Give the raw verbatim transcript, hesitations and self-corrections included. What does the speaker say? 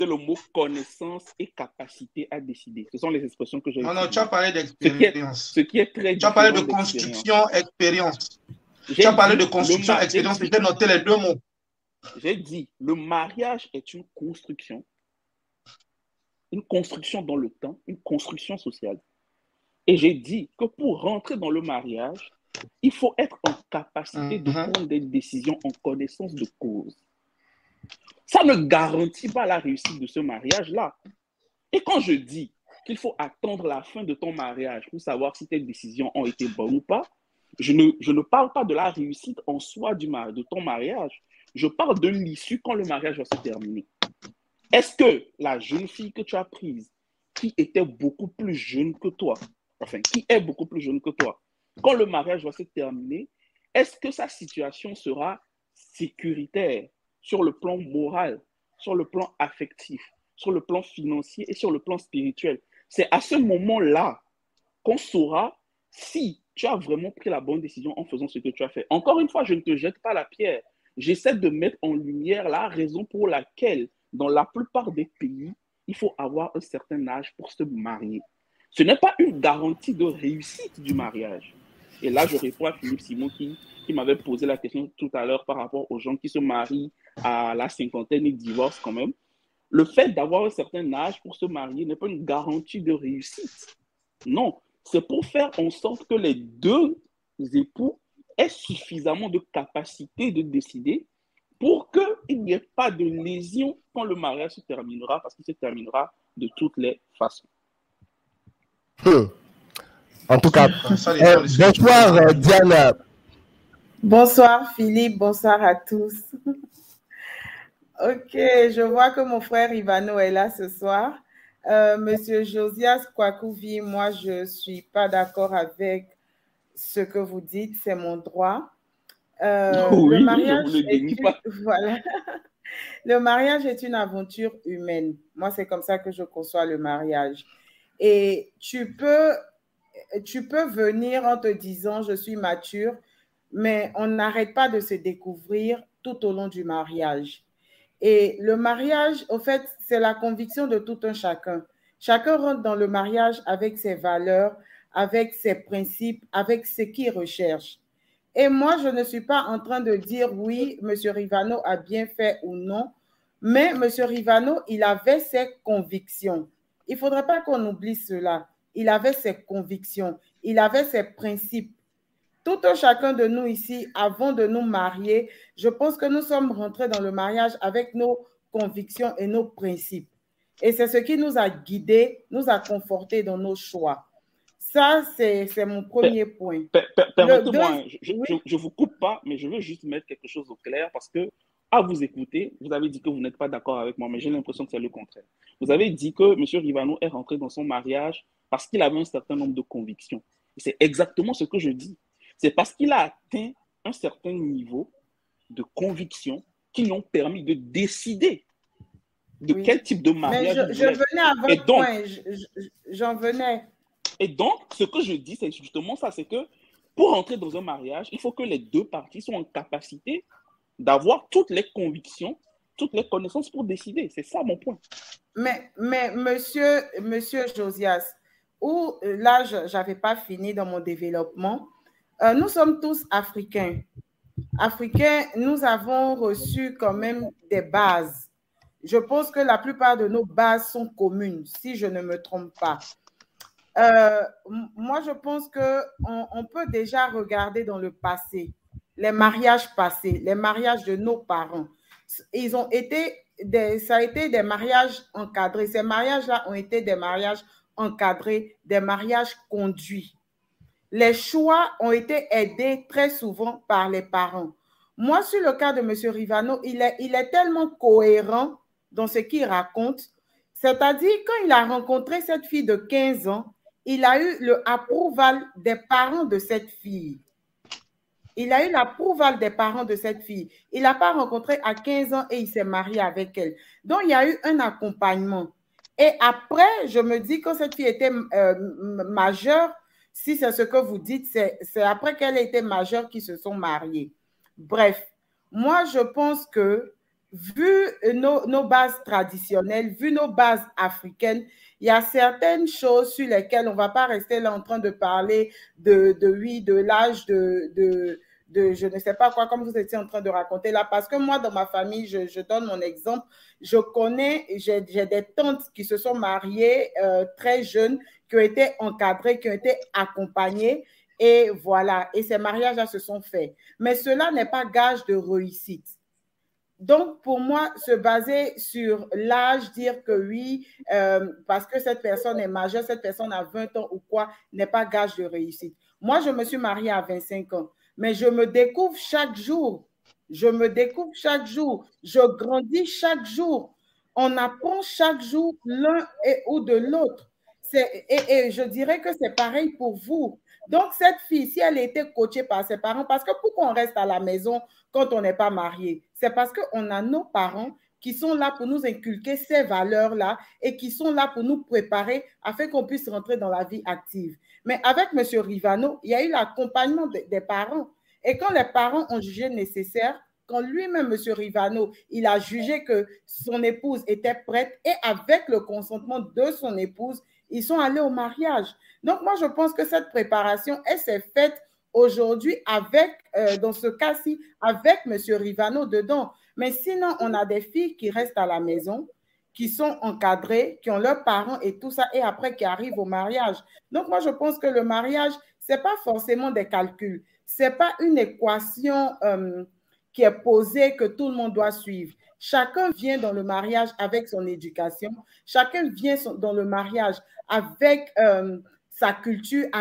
c'est le mot connaissance et capacité à décider. Ce sont les expressions que j'ai Non, utilisées. non, tu as parlé d'expérience. Ce qui est, ce qui est très Tu as parlé de construction, expérience. Tu as parlé de construction, expérience. Tu as noté les deux mots. J'ai dit, le mariage est une construction. Une construction dans le temps, une construction sociale. Et j'ai dit que pour rentrer dans le mariage, il faut être en capacité mm-hmm. de prendre des décisions en connaissance de cause. Ça ne garantit pas la réussite de ce mariage-là. Et quand je dis qu'il faut attendre la fin de ton mariage pour savoir si tes décisions ont été bonnes ou pas, je ne, je ne parle pas de la réussite en soi du mari, de ton mariage. Je parle de l'issue quand le mariage va se terminer. Est-ce que la jeune fille que tu as prise, qui était beaucoup plus jeune que toi, enfin, qui est beaucoup plus jeune que toi, quand le mariage va se terminer, est-ce que sa situation sera sécuritaire sur le plan moral, sur le plan affectif, sur le plan financier et sur le plan spirituel? C'est à ce moment-là qu'on saura si tu as vraiment pris la bonne décision en faisant ce que tu as fait. Encore une fois, je ne te jette pas la pierre. J'essaie de mettre en lumière la raison pour laquelle, dans la plupart des pays, il faut avoir un certain âge pour se marier. Ce n'est pas une garantie de réussite du mariage. Et là, je réponds à Philippe Simon qui, qui m'avait posé la question tout à l'heure par rapport aux gens qui se marient à la cinquantaine et divorcent quand même. Le fait d'avoir un certain âge pour se marier n'est pas une garantie de réussite. Non, c'est pour faire en sorte que les deux époux aient suffisamment de capacité de décider pour qu'il n'y ait pas de lésion quand le mariage se terminera, parce qu'il se terminera de toutes les façons. Hmm. En tout cas, euh, bonsoir euh, Diana. Bonsoir Philippe, bonsoir à tous. Ok, je vois que mon frère Ivano est là ce soir. Euh, Monsieur Josias Kwakouvi, moi je ne suis pas d'accord avec ce que vous dites, c'est mon droit. Euh, oui, le mariage je le est une... voilà. Le mariage est une aventure humaine. Moi, c'est comme ça que je conçois le mariage. Et tu peux, tu peux venir en te disant, je suis mature, mais on n'arrête pas de se découvrir tout au long du mariage. Et le mariage, au fait, c'est la conviction de tout un chacun. Chacun rentre dans le mariage avec ses valeurs, avec ses principes, avec ce qu'il recherche. Et moi, je ne suis pas en train de dire oui, M. Rivano a bien fait ou non, mais M. Rivano, il avait ses convictions. Il ne faudrait pas qu'on oublie cela. Il avait ses convictions, il avait ses principes. Tout un chacun de nous ici, avant de nous marier, je pense que nous sommes rentrés dans le mariage avec nos convictions et nos principes. Et c'est ce qui nous a guidés, nous a confortés dans nos choix. Ça, c'est, c'est mon premier per, point. Per, per, Permettez-moi, je ne oui. je, je vous coupe pas, mais je veux juste mettre quelque chose au clair parce que, à vous écouter, vous avez dit que vous n'êtes pas d'accord avec moi, mais j'ai l'impression que c'est le contraire. Vous avez dit que M. Rivano est rentré dans son mariage parce qu'il avait un certain nombre de convictions. Et c'est exactement ce que je dis. C'est parce qu'il a atteint un certain niveau de conviction qui lui ont permis de décider de oui. quel type de mariage mais je, je venais à votre donc, point, je, je, j'en venais. Et donc, ce que je dis, c'est justement ça, c'est que pour entrer dans un mariage, il faut que les deux parties soient en capacité d'avoir toutes les convictions, toutes les connaissances pour décider. C'est ça mon point. Mais, mais monsieur, monsieur Josias, où là, je n'avais pas fini dans mon développement, euh, nous sommes tous africains. Africains, nous avons reçu quand même des bases. Je pense que la plupart de nos bases sont communes, si je ne me trompe pas. Euh, moi, je pense qu'on on peut déjà regarder dans le passé, les mariages passés, les mariages de nos parents. Ils ont été des, ça a été des mariages encadrés. Ces mariages-là ont été des mariages encadrés, des mariages conduits. Les choix ont été aidés très souvent par les parents. Moi, sur le cas de M. Rivano, il est, il est tellement cohérent dans ce qu'il raconte. C'est-à-dire, quand il a rencontré cette fille de quinze ans, il a eu le approval des parents de cette fille. Il a eu l'approval des parents de cette fille. Il n'a pas rencontré à quinze ans et il s'est marié avec elle. Donc, il y a eu un accompagnement. Et après, je me dis que cette fille était euh, majeure, si c'est ce que vous dites, c'est, c'est après qu'elle était majeure qu'ils se sont mariés. Bref, moi, je pense que vu nos, nos bases traditionnelles, vu nos bases africaines, il y a certaines choses sur lesquelles on ne va pas rester là en train de parler de, de oui, de l'âge de, de, de je ne sais pas quoi, comme vous étiez en train de raconter là, parce que moi, dans ma famille, je, je donne mon exemple, je connais, j'ai des tantes qui se sont mariées euh, très jeunes, qui ont été encadrées, qui ont été accompagnées, et voilà, et ces mariages-là se sont faits. Mais cela n'est pas gage de réussite. Donc, pour moi, se baser sur l'âge, dire que oui, euh, parce que cette personne est majeure, cette personne a vingt ans ou quoi, n'est pas gage de réussite. Moi, je me suis mariée à vingt-cinq ans, mais je me découvre chaque jour. Je me découvre chaque jour. Je grandis chaque jour. On apprend chaque jour l'un et ou de l'autre. Et, et je dirais que c'est pareil pour vous. Donc, cette fille, si elle était coachée par ses parents, parce que pourquoi on reste à la maison quand on n'est pas marié? C'est parce qu'on a nos parents qui sont là pour nous inculquer ces valeurs-là et qui sont là pour nous préparer afin qu'on puisse rentrer dans la vie active. Mais avec M. Rivano, il y a eu l'accompagnement de, des parents. Et quand les parents ont jugé nécessaire, quand lui-même, M. Rivano, il a jugé que son épouse était prête et avec le consentement de son épouse, ils sont allés au mariage. Donc, moi, je pense que cette préparation, elle s'est faite aujourd'hui avec, euh, dans ce cas-ci, avec M. Rivano dedans. Mais sinon, on a des filles qui restent à la maison, qui sont encadrées, qui ont leurs parents et tout ça, et après qui arrivent au mariage. Donc, moi, je pense que le mariage, ce n'est pas forcément des calculs. Ce n'est pas une équation euh, qui est posée que tout le monde doit suivre. Chacun vient dans le mariage avec son éducation. Chacun vient dans le mariage avec euh, sa culture,